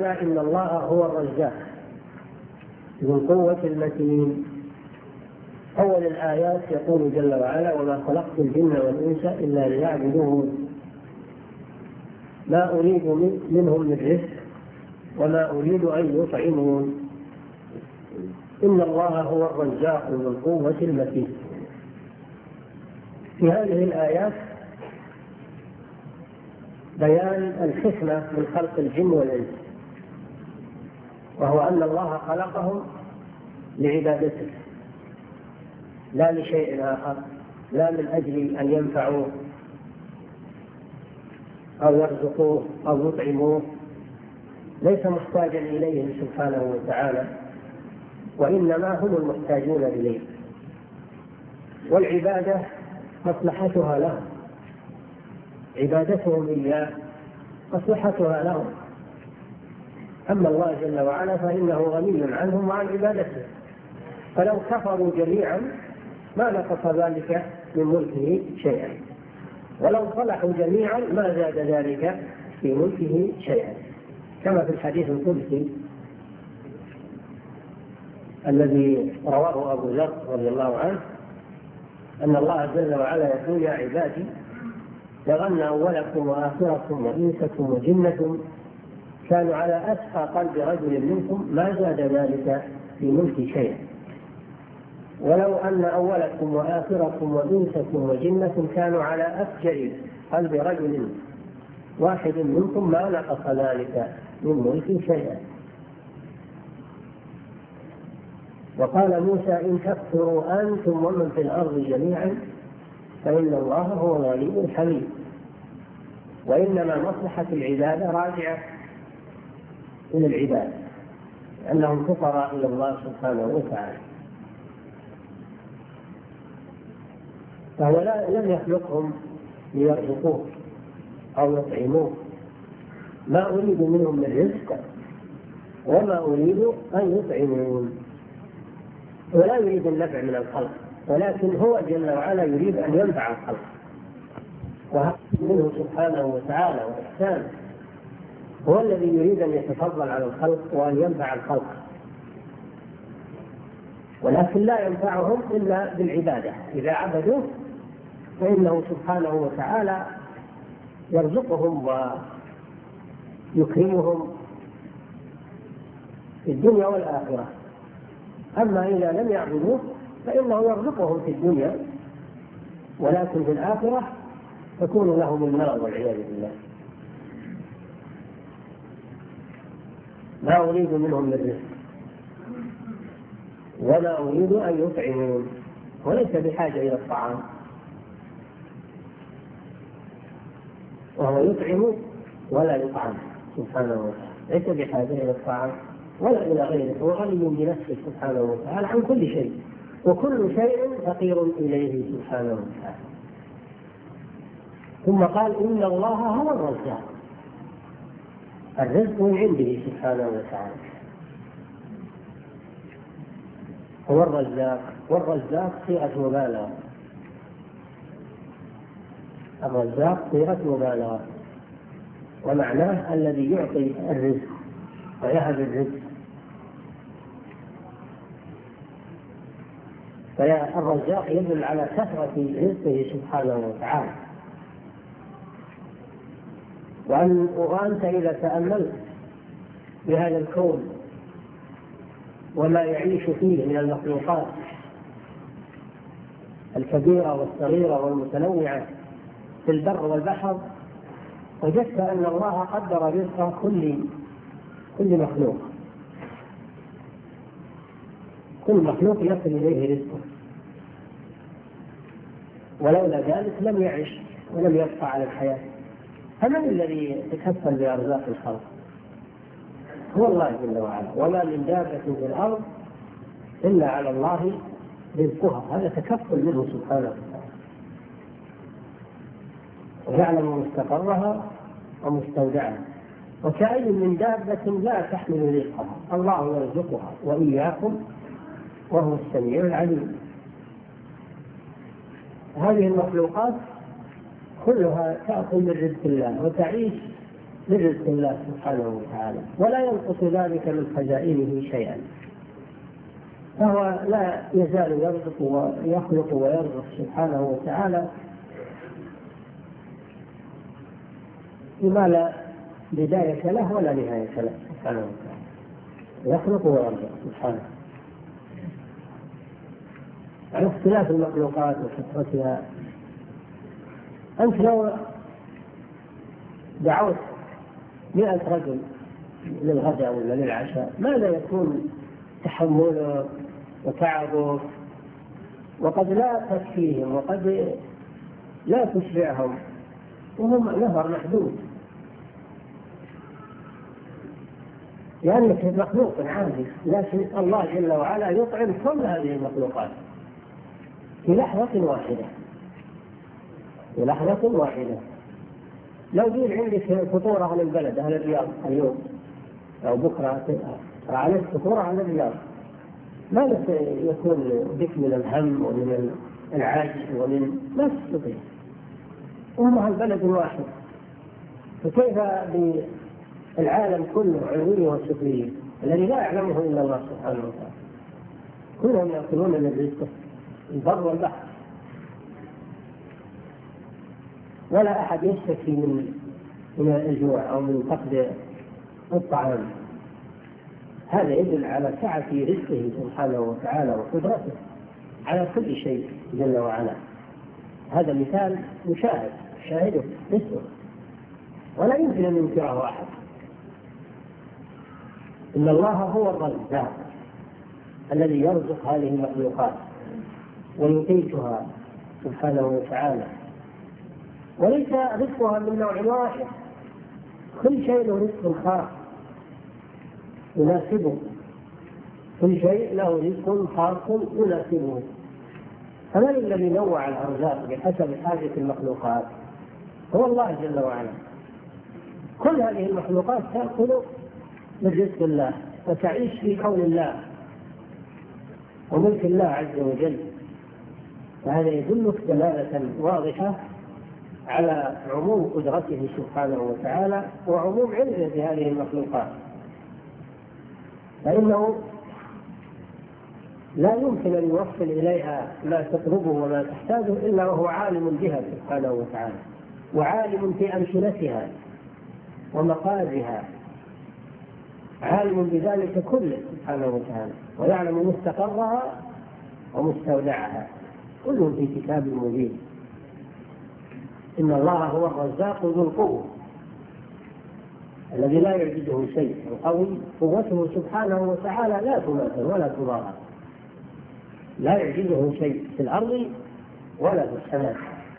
وعلا إن الله هو الرزاق ذو القوة المتين. أول الآيات يقول جل وعلا: وما خلقت الجن والإنس إلا ليعبدون ما أريد منهم من رزق وما أريد أن يطعمون إن الله هو الرزاق ذو القوة المتين. في هذه الآيات بيان الحكمة من خلق الجن والإنس، وهو أن الله خلقهم لعبادته لا لشيء آخر، لا من أجل أن ينفعوه أو يرزقوه أو يطعموه، ليس محتاجا إليهم سبحانه وتعالى، وإنما هم المحتاجون إليه، والعبادة مصلحتها لهم، عبادتهم إياه مصلحتها لهم. أما الله جل وعلا فإنه غني عنهم وعن عبادته، فلو كفروا جميعا ما نقص ذلك من ملكه شيئا، ولو صلحوا جميعا ما زاد ذلك في ملكه شيئا، كما في الحديث القدسي الذي رواه أبو ذر رضي الله عنه أن الله جل وعلا يقول: يا عبادي لو أن أولكم وآخركم وإنسكم وجنكم كانوا على أتقى قلب رجل منكم ما زاد ذلك في ملكي شيئا، ولو أن أولكم وآخركم وإنسكم وجنكم كانوا على أفجر قلب رجل واحد منكم ما نقص ذلك من ملكي شيئا. وقال موسى: إن تكفروا أنتم ومن في الأرض جميعا فإن الله هو الغني الحميد. وإنما مصلحة العبادة راجعة إلى العباد، لأنهم فقراء إلى الله سبحانه وتعالى، فهو لم يخلقهم ليرزقوه أو يطعموه، ما أريد منهم من رزق وما أريد أن يطعمون، ولا يريد النفع من الخلق، ولكن هو جل وعلا يريد أن ينفع الخلق، وهذا منه سبحانه وتعالى وإحسانه، هو الذي يريد أن يتفضل على الخلق وأن ينفع الخلق، ولكن لا ينفعهم إلا بالعبادة. إذا عبدوه فإنه سبحانه وتعالى يرزقهم ويكرمهم في الدنيا والآخرة. أما إذا لم يعبدوه فإنه يرزقهم في الدنيا، ولكن في الآخرة تكون لهم المرض والعياذ بالله. ما أريد منهم من رزق ولا أريد أن يطعمون، وليس بحاجة إلى الطعام، وهو يطعم ولا يطعم سبحانه وتعالى، ليس بحاجة إلى الطعام ولا إلى غيره، هو غني بنفسه سبحانه وتعالى عن كل شيء، وكل شيء فقير إليه سبحانه وتعالى. ثم قال: إن الله هو الرزاق، الرزق من عنده سبحانه وتعالى، هو الرزاق، والرزاق صيغة مبالغة، الرزاق صيغة مبالغة، ومعناه الذي يعطي الرزق ويهب الرزق، فالرزاق يدل على كثرة رزقه سبحانه وتعالى. وأنت إذا تأملت بهذا الكون وما يعيش فيه من المخلوقات الكبيرة والصغيرة والمتنوعة في البر والبحر، وجدت أن الله قدر رزق كل مخلوق، كل مخلوق يصل إليه رزقه، ولولا ذلك لم يعش ولم يبقى على الحياة. فمن الذي يتكفل بأرزاق الخلق؟ هو الله جل وعلا. وما من دابة في الأرض إلا على الله رزقها، هذا تكفل منه سبحانه وتعالى، ويعلم مستقرها ومستودعها. وكأي من دابة لا تحمل رزقها، الله يرزقها وإياكم وهو السميع العليم. هذه المخلوقات كلها تأكل من رزق الله وتعيش لرزق الله سبحانه وتعالى، ولا ينقص ذلك من خزائنه شيئا، فهو لا يزال يرزق ويخلق ويرزق سبحانه وتعالى بما لا بداية له ولا نهاية له سبحانه وتعالى، يخلق ويرزق سبحانه. على اختلاف المخلوقات وكثرتها، أنت لو دعوت 100 رجل للغداء ولا للعشاء ماذا يكون تحمله وتعبه، وقد لا تكفيهم وقد لا تشبعهم، وهم نهر محدود، لأنك مخلوق عاجز، لكن الله جل وعلا يطعم كل هذه المخلوقات في لحظة واحدة، في لحظة واحدة. لو جيت عندك فطور أهل البلد أهل الرياض اليوم أو بكرة عليك فطور أهل الرياض، ماذا يكون بك من الهم ومن العجز ومن ما تستطيع، وهم أهل بلد واحد، فكيف بالعالم كله علوي وسفلي الذي لا يعلمه إلا الله سبحانه وتعالى، كلهم يأكلون من رزقه البر والبحر، ولا أحد يشتكي من الجوع أو من فقد الطعام. هذا يدل على سعة رزقه سبحانه وتعالى وقدرته على كل شيء جل وعلا. هذا مثال مشاهد شاهده رزقه ولا يمكن أن ينكره أحد. إن الله هو الرزاق الذي يرزق هذه المخلوقات ويقيتها سبحانه وتعالى، وليس رزقها من نوع واحد، كل شيء له رزق خاص يناسبه، كل شيء له رزق خاص يناسبه. فمن الذي نوع الأرزاق بحسب حاجة المخلوقات؟ هو الله جل وعلا. كل هذه المخلوقات تأكل من رزق الله وتعيش في كون الله وملك الله عز وجل، وهذا يدلك دلالة واضحة على عموم قدرته سبحانه وتعالى وعموم علمه بهذه المخلوقات، فإنه لا يمكن أن يوصل إليها ما تطلبه وما تحتاجه إلا وهو عالم بها سبحانه وتعالى، وعالم في أمثلتها ومقادها، عالم بذلك كله سبحانه وتعالى، ويعلم مستقرها ومستودعها، كله في كتاب مبين. إن الله هو الرزاق ذو القوة الذي لا يعجزه شيء، القوي قوته سبحانه وتعالى لا تماثل ولا تضاهى، لا يعجزه شيء في الأرض ولا في السماء.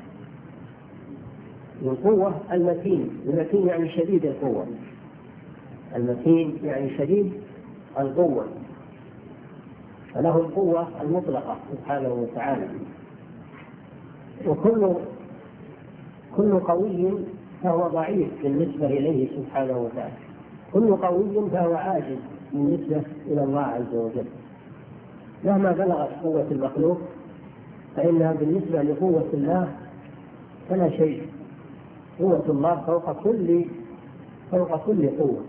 القوة المتين، المتين يعني شديد القوة، المتين يعني شديد القوة، فله القوة المطلقة سبحانه وتعالى. وكل قوي فهو ضعيف بالنسبة إليه سبحانه وتعالى، كل قوي فهو عاجز بالنسبة إلى الله عز وجل. مهما بلغت قوة المخلوق فإنها بالنسبة لقوة الله فلا شيء. قوة الله فوق كل قوة،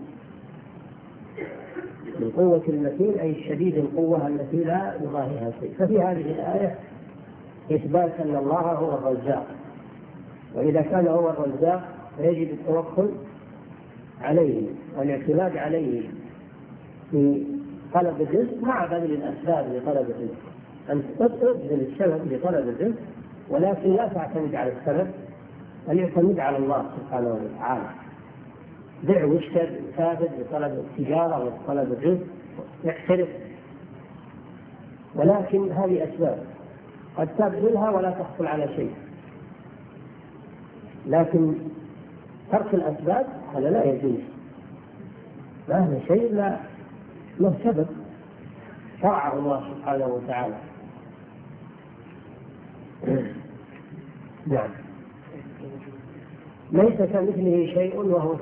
من قوة المتين أي شديد القوة التي لا يضاهيها شيء. ففي هذه الآية إثبات أن الله هو الرزاق، وإذا كان هو الرزاق فيجب التوكل عليه والاعتماد عليه في طلب الرزق مع بذل الأسباب لطلب الرزق. أن تبذل السبب لطلب الرزق، ولكن لا تعتمد على السبب، بل يعتمد على الله سبحانه وتعالى. بيع واشتر وسافر لطلب التجارة وطلب الرزق، يحترف، ولكن هذه أسباب قد تبذلها ولا تحصل على شيء، لكن ترك الأسباب هذا لا يجوز، هذا شيء له سبب شرعه الله سبحانه وتعالى. نعم، ليس كمثله شيء وهو